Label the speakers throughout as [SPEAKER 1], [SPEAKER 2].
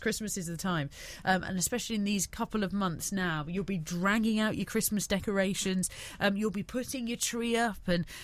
[SPEAKER 1] Christmas is the time, and especially in these couple of months now, you'll be dragging out your Christmas decorations, you'll be putting your tree up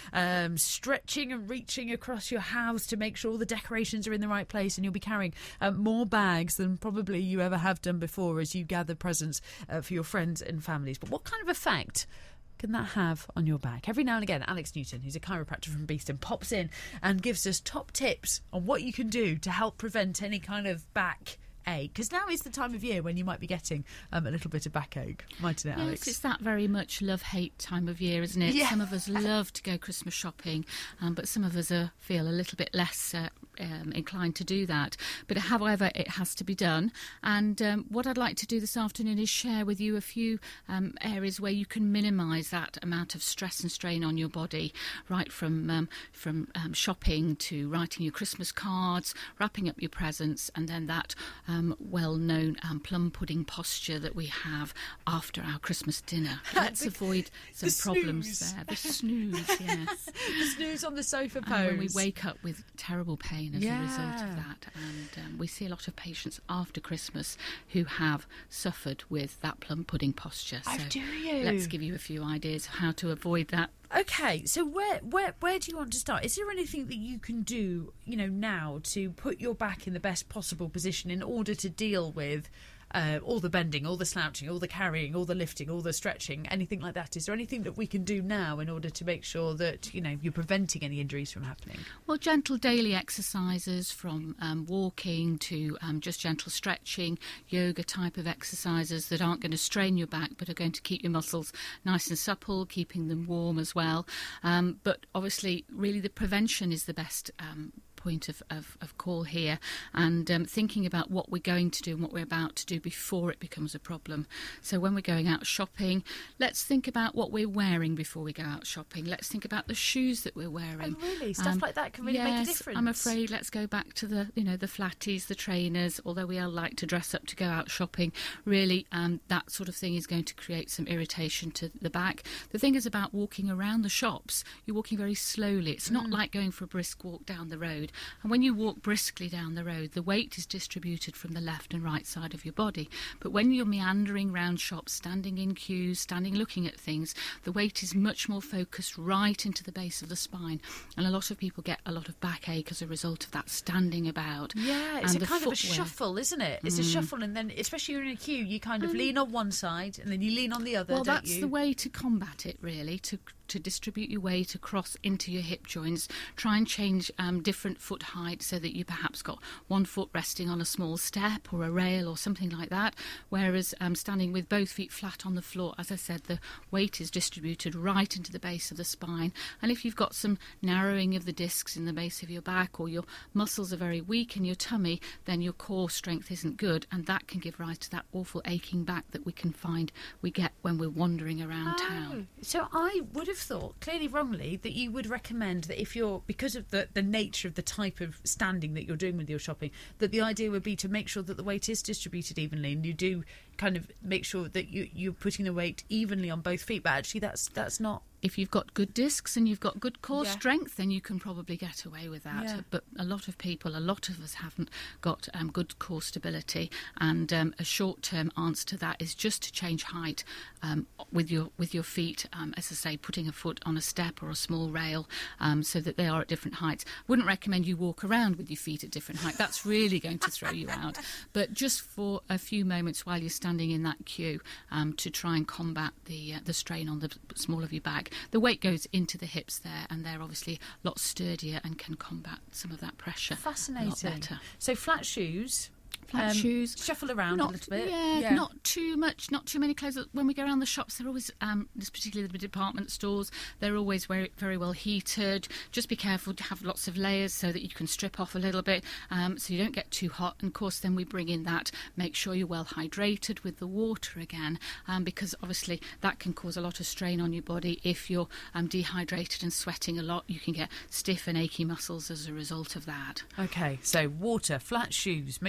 [SPEAKER 1] and stretching and reaching across your house to make sure all the decorations are in the right place, and you'll be carrying more bags than probably you ever have done before as you gather presents for your friends and families. But what kind of effect can that have on your back? Every now and again, Alex Newton, who's a chiropractor from Beeston, pops in and gives us top tips on what you can do to help prevent any kind of back ache, because now is the time of year when you might be getting a little bit of backache, mightn't it, Alex?
[SPEAKER 2] Yes, it's that very much love-hate time of year, isn't it?
[SPEAKER 1] Yeah.
[SPEAKER 2] Some of us love to go Christmas shopping, but some of us feel a little bit less inclined to do that. But however, it has to be done. And what I'd like to do this afternoon is share with you a few areas where you can minimise that amount of stress and strain on your body, right from shopping to writing your Christmas cards, wrapping up your presents, and then that well-known plum pudding posture that we have after our Christmas dinner. Let's avoid some problems there. The snooze, yes.
[SPEAKER 1] The snooze on the sofa pose.
[SPEAKER 2] And when we wake up with terrible pain as a result of that. And we see a lot of patients after Christmas who have suffered with that plum pudding posture.
[SPEAKER 1] Oh,
[SPEAKER 2] so
[SPEAKER 1] do you?
[SPEAKER 2] Let's give you a few ideas of how to avoid that.
[SPEAKER 1] Okay, so where do you want to start? Is there anything that you can do, now to put your back in the best possible position in order to deal with all the bending, all the slouching, all the carrying, all the lifting, all the stretching, anything like that? Is there anything that we can do now in order to make sure that, you're preventing any injuries from happening?
[SPEAKER 2] Well, gentle daily exercises from walking to just gentle stretching, yoga type of exercises that aren't going to strain your back but are going to keep your muscles nice and supple, keeping them warm as well. But obviously, really the prevention is the best point of call here, and thinking about what we're going to do and what we're about to do before it becomes a problem. So when we're going out shopping, let's think about what we're wearing before we go out shopping. Let's think about the shoes that we're wearing.
[SPEAKER 1] Oh, really? Stuff like that can really make a difference.
[SPEAKER 2] I'm afraid let's go back to the flatties, the trainers, although we all like to dress up to go out shopping. Really, that sort of thing is going to create some irritation to the back. The thing is about walking around the shops, you're walking very slowly. It's not like going for a brisk walk down the road. And when you walk briskly down the road, the weight is distributed from the left and right side of your body. But when you're meandering round shops, standing in queues, looking at things, the weight is much more focused right into the base of the spine. And a lot of people get a lot of backache as a result of that standing about.
[SPEAKER 1] Yeah, it's a kind of a shuffle, isn't it? It's a shuffle, and then, especially when you're in a queue, you kind of lean on one side and then you lean on the other,
[SPEAKER 2] well, that's the way to combat it, really, to distribute your weight across into your hip joints. Try and change different foot height so that you perhaps got one foot resting on a small step or a rail or something like that, whereas standing with both feet flat on the floor, as I said, the weight is distributed right into the base of the spine. And if you've got some narrowing of the discs in the base of your back, or your muscles are very weak in your tummy, then your core strength isn't good, and that can give rise to that awful aching back that we can find we get when we're wandering around town.
[SPEAKER 1] So I would have thought, clearly wrongly, that you would recommend that if you're, because of the nature of the type of standing that you're doing with your shopping, that the idea would be to make sure that the weight is distributed evenly, and you do kind of make sure that you're putting the weight evenly on both feet. But actually that's not...
[SPEAKER 2] If you've got good discs and you've got good core strength, then you can probably get away with that. Yeah. But a lot of us haven't got good core stability, and a short-term answer to that is just to change height with your feet. As I say, putting a foot on a step or a small rail so that they are at different heights. Wouldn't recommend you walk around with your feet at different height. That's really going to throw you out. But just for a few moments while you're standing in that queue, to try and combat the strain on the small of your back. The weight goes into the hips there, and they're obviously a lot sturdier and can combat some of that pressure.
[SPEAKER 1] Fascinating.
[SPEAKER 2] A lot better.
[SPEAKER 1] So flat shoes.
[SPEAKER 2] Shoes,
[SPEAKER 1] shuffle around a little bit.
[SPEAKER 2] Yeah, not too much, not too many clothes. When we go around the shops, they're always, particularly the department stores, they're always very, very well heated. Just be careful to have lots of layers so that you can strip off a little bit, so you don't get too hot. And of course, then we bring in that. Make sure you're well hydrated with the water again, because obviously that can cause a lot of strain on your body. If you're dehydrated and sweating a lot, you can get stiff and achy muscles as a result of that.
[SPEAKER 1] Okay, so water, flat shoes. Make sure you've got the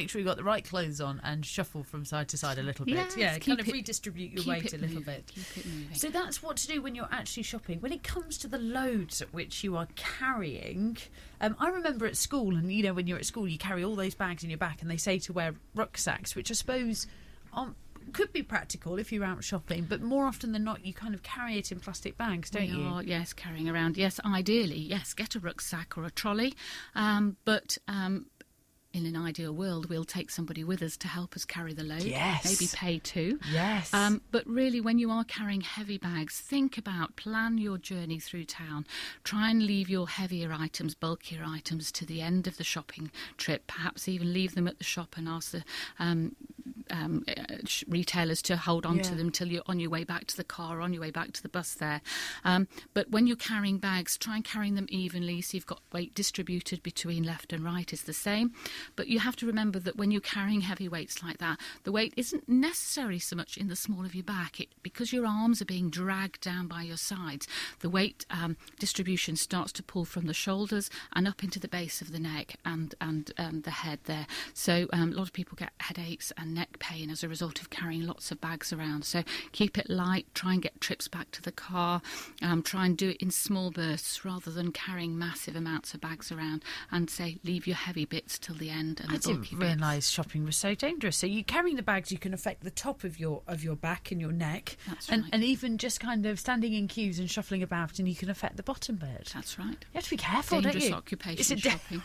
[SPEAKER 1] right clothes on and shuffle from side to side a little bit.
[SPEAKER 2] Yes,
[SPEAKER 1] Yeah, kind of redistribute your weight a little bit.
[SPEAKER 2] Keep it moving.
[SPEAKER 1] So that's what to do when you're actually shopping. When it comes to the loads at which you are carrying, I remember at school, and when you're at school, you carry all those bags in your back, and they say to wear rucksacks, which I suppose could be practical if you're out shopping, but more often than not, you kind of carry it in plastic bags, don't you?
[SPEAKER 2] Yes, carrying around. Yes, ideally, yes, get a rucksack or a trolley, but in an ideal world, we'll take somebody with us to help us carry the load.
[SPEAKER 1] Yes.
[SPEAKER 2] Maybe pay too.
[SPEAKER 1] Yes.
[SPEAKER 2] But really, when you are carrying heavy bags, plan your journey through town. Try and leave your heavier items, bulkier items to the end of the shopping trip. Perhaps even leave them at the shop and ask the retailers to hold on to them till you're on your way back to the car, on your way back to the bus there. But when you're carrying bags, try and carry them evenly so you've got weight distributed between left and right is the same. But you have to remember that when you're carrying heavy weights like that, the weight isn't necessarily so much in the small of your back. Because your arms are being dragged down by your sides, the weight distribution starts to pull from the shoulders and up into the base of the neck and the head there. So a lot of people get headaches and neck pain as a result of carrying lots of bags around. So keep it light, try and get trips back to the car, try and do it in small bursts rather than carrying massive amounts of bags around, and say leave your heavy bits till the end. And
[SPEAKER 1] I didn't realise shopping was so dangerous. So you carrying the bags, you can affect the top of your back and your neck.
[SPEAKER 2] That's right.
[SPEAKER 1] And even just kind of standing in queues and shuffling about, and you can affect the bottom bit.
[SPEAKER 2] That's right.
[SPEAKER 1] You have to be careful,
[SPEAKER 2] dangerous
[SPEAKER 1] don't you?
[SPEAKER 2] Occupation, shopping.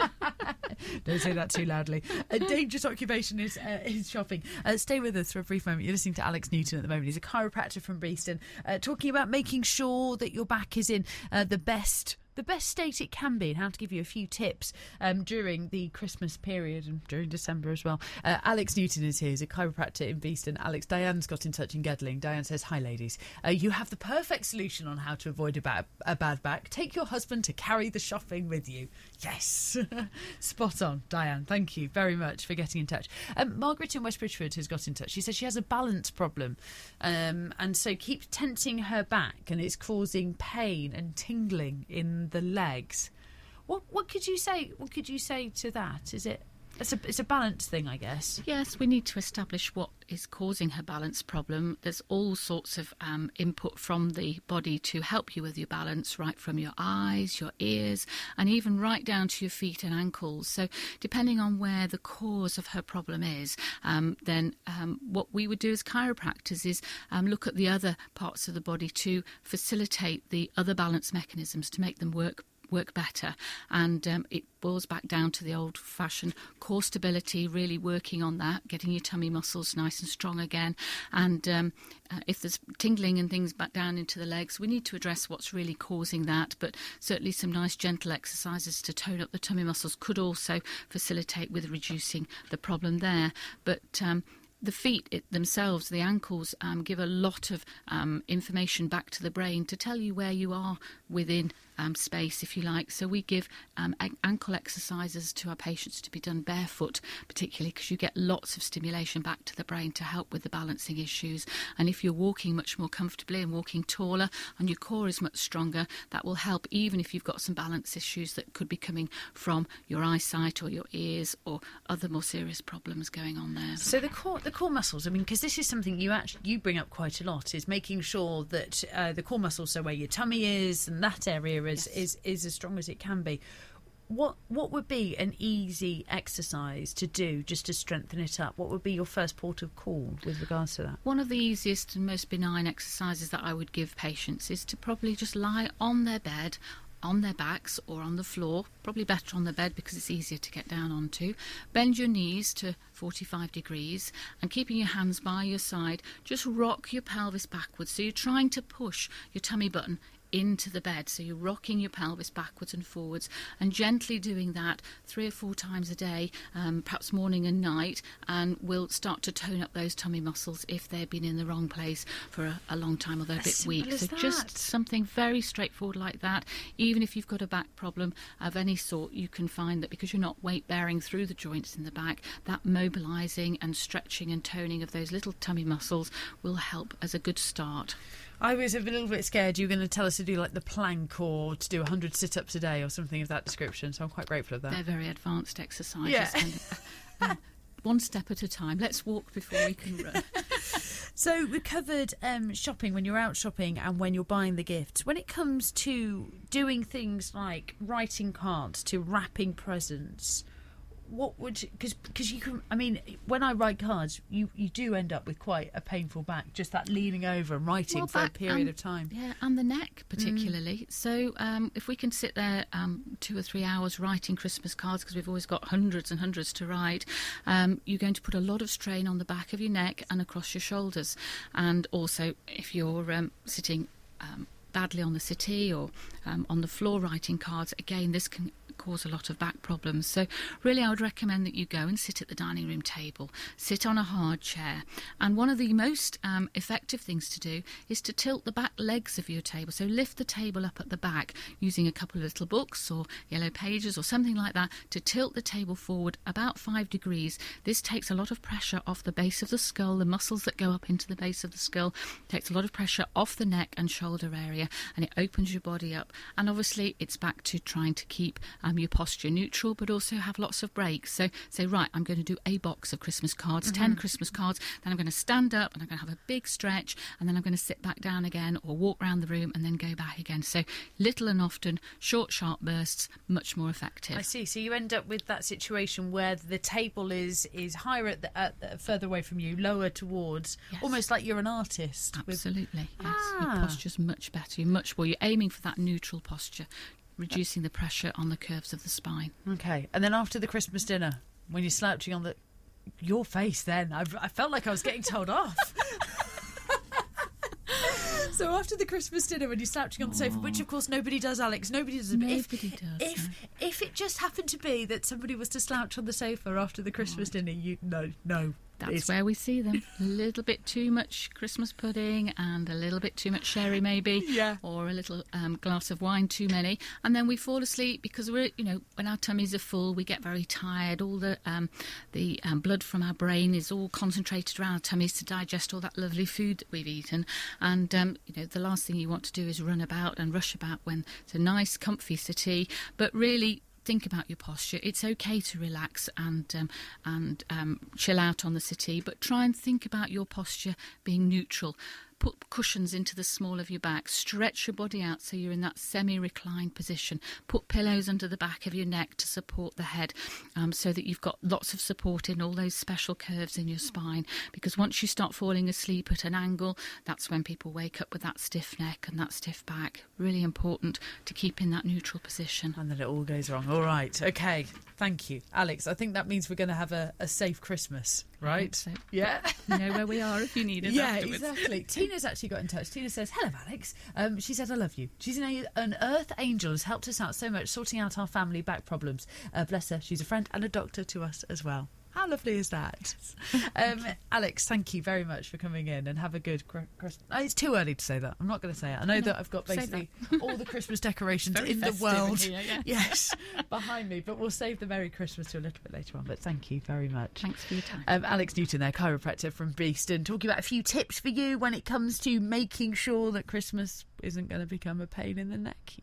[SPEAKER 1] Don't say that too loudly. A dangerous occupation is shopping. Stay with us for a brief moment. You're listening to Alex Newton at the moment. He's a chiropractor from Beeston, talking about making sure that your back is in the best state it can be, and how to give you a few tips during the Christmas period and during December as well. Alex Newton is here. He's a chiropractor in Beeston. Alex, Diane's got in touch in Gedling. Diane says, hi ladies, you have the perfect solution on how to avoid a bad back. Take your husband to carry the shopping with you. Yes. Spot on, Diane. Thank you very much for getting in touch. Margaret in West Bridgford has got in touch. She says she has a balance problem, and so keeps tensing her back, and it's causing pain and tingling in the legs. What could you say? What could you say to that? It's a balance thing, I guess.
[SPEAKER 2] Yes, we need to establish what is causing her balance problem. There's all sorts of input from the body to help you with your balance, right from your eyes, your ears, and even right down to your feet and ankles. So depending on where the cause of her problem is, then what we would do as chiropractors is look at the other parts of the body to facilitate the other balance mechanisms to make them work better. And it boils back down to the old-fashioned core stability, really working on that, getting your tummy muscles nice and strong again. And if there's tingling and things back down into the legs, we need to address what's really causing that. But certainly some nice gentle exercises to tone up the tummy muscles could also facilitate with reducing the problem there. But the feet themselves, the ankles, give a lot of information back to the brain to tell you where you are within space, if you like. So we give ankle exercises to our patients to be done barefoot, particularly because you get lots of stimulation back to the brain to help with the balancing issues. And if you're walking much more comfortably and walking taller and your core is much stronger, that will help even if you've got some balance issues that could be coming from your eyesight or your ears or other more serious problems going on there.
[SPEAKER 1] So the core muscles, I mean, because this is something you bring up quite a lot, is making sure that the core muscles, so where your tummy is and that area is as strong as it can be. What would be an easy exercise to do just to strengthen it up? What would be your first port of call with regards to that?
[SPEAKER 2] One of the easiest and most benign exercises that I would give patients is to probably just lie on their bed, on their backs or on the floor, probably better on the bed because it's easier to get down onto. Bend your knees to 45 degrees and keeping your hands by your side, just rock your pelvis backwards. So you're trying to push your tummy button into the bed, so you're rocking your pelvis backwards and forwards and gently doing that 3 or 4 times a day, perhaps morning and night, and will start to tone up those tummy muscles if they've been in the wrong place for a long time or they're a bit weak. So just something very straightforward like that. Even if you've got a back problem of any sort, you can find that because you're not weight bearing through the joints in the back, that mobilising and stretching and toning of those little tummy muscles will help as a good start.
[SPEAKER 1] I was a little bit scared you were going to tell us to do like the plank or to do 100 sit-ups a day or something of that description, so I'm quite grateful of that.
[SPEAKER 2] They're very advanced exercises.
[SPEAKER 1] Yeah.
[SPEAKER 2] one step at a time. Let's walk before we can run.
[SPEAKER 1] So we covered shopping, when you're out shopping and when you're buying the gifts. When it comes to doing things like writing cards, to wrapping presents, what would, because you can, I mean, when I write cards, you do end up with quite a painful back, just that leaning over and writing for a period of time.
[SPEAKER 2] Yeah, and the neck particularly. So if we can sit there 2 or 3 hours writing Christmas cards, because we've always got hundreds and hundreds to write, you're going to put a lot of strain on the back of your neck and across your shoulders. And also, if you're sitting badly on the settee or on the floor writing cards, again, this can cause a lot of back problems. So really I would recommend that you go and sit at the dining room table, sit on a hard chair, and one of the most effective things to do is to tilt the back legs of your table. So lift the table up at the back using a couple of little books or yellow pages or something like that to tilt the table forward about 5 degrees. This takes a lot of pressure off the base of the skull, the muscles that go up into the base of the skull, takes a lot of pressure off the neck and shoulder area, and it opens your body up. And obviously it's back to trying to keep your posture neutral, but also have lots of breaks. So say, right, I'm going to do a box of Christmas cards, 10 Christmas cards, then I'm going to stand up and I'm going to have a big stretch, and then I'm going to sit back down again or walk around the room and then go back again. So little and often, short, sharp bursts, much more effective.
[SPEAKER 1] I see. So you end up with that situation where the table is higher at the further away from you, lower towards, almost like you're an artist.
[SPEAKER 2] Absolutely, yes. Your posture's much better. You're aiming for that neutral posture, reducing the pressure on the curves of the spine.
[SPEAKER 1] Okay, and then after the Christmas dinner, when you're slouching on your face, then I felt like I was getting told off. So after the Christmas dinner, when you're slouching on the sofa, which of course nobody does, Alex, nobody does. If it just happened to be that somebody was to slouch on the sofa after the Christmas dinner, no.
[SPEAKER 2] That's where we see them. A little bit too much Christmas pudding and a little bit too much sherry maybe, or a little glass of wine too many, and then we fall asleep because we're, when our tummies are full, we get very tired. All the blood from our brain is all concentrated around our tummies to digest all that lovely food that we've eaten, and the last thing you want to do is run about and rush about when it's a nice comfy settee. But really think about your posture. It's okay to relax and chill out on the settee, but try and think about your posture being neutral. Put cushions into the small of your back. Stretch your body out so you're in that semi-reclined position. Put pillows under the back of your neck to support the head, so that you've got lots of support in all those special curves in your spine. Because once you start falling asleep at an angle, that's when people wake up with that stiff neck and that stiff back. Really important to keep in that neutral position.
[SPEAKER 1] And then it all goes wrong. All right. Okay. Thank you, Alex. I think that means we're going to have a safe Christmas, right?
[SPEAKER 2] So.
[SPEAKER 1] Yeah.
[SPEAKER 2] You know where we are if you need us afterwards.
[SPEAKER 1] Yeah, exactly. Tina's actually got in touch. Tina says, hello, Alex. She said, I love you. She's an earth angel, has helped us out so much, sorting out our family back problems. Bless her. She's a friend and a doctor to us as well. How lovely is that? Alex, thank you very much for coming in, and have a good Christmas. It's too early to say that. I'm not going to say it. I know that I've got basically all the Christmas decorations in the world yes, behind me, but we'll save the Merry Christmas to a little bit later on. But thank you very much.
[SPEAKER 2] Thanks for your time.
[SPEAKER 1] Alex Newton there, chiropractor from Beeston, talking about a few tips for you when it comes to making sure that Christmas isn't going to become a pain in the neck.